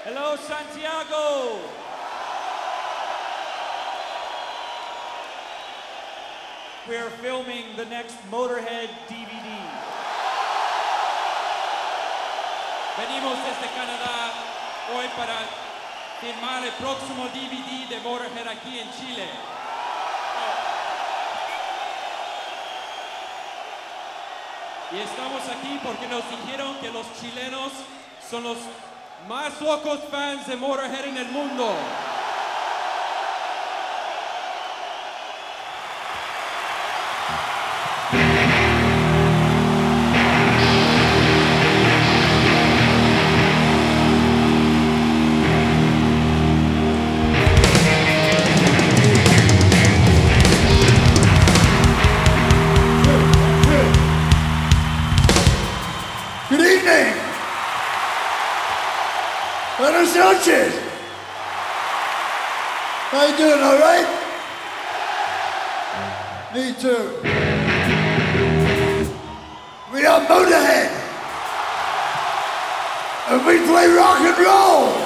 Hello, Santiago. We are filming the next Motorhead DVD. Venimos desde Canadá hoy para filmar el próximo DVD de Motorhead aquí en Chile. Y estamos aquí porque nos dijeron que los chilenos son los más locos fans de Motorhead en el mundo. Good evening. Buenas noches. How you doing, all right? Me too. We are Motorhead. And we play rock and roll.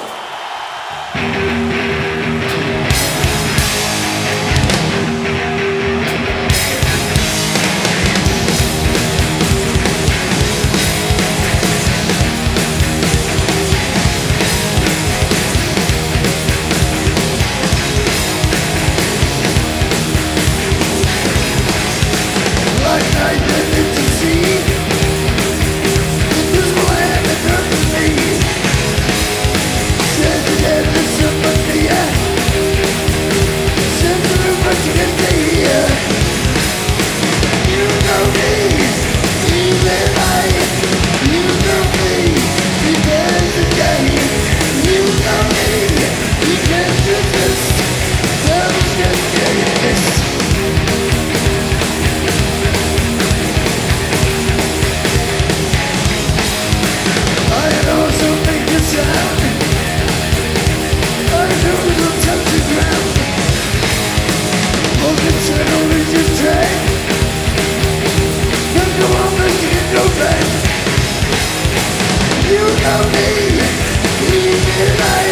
You know me, even I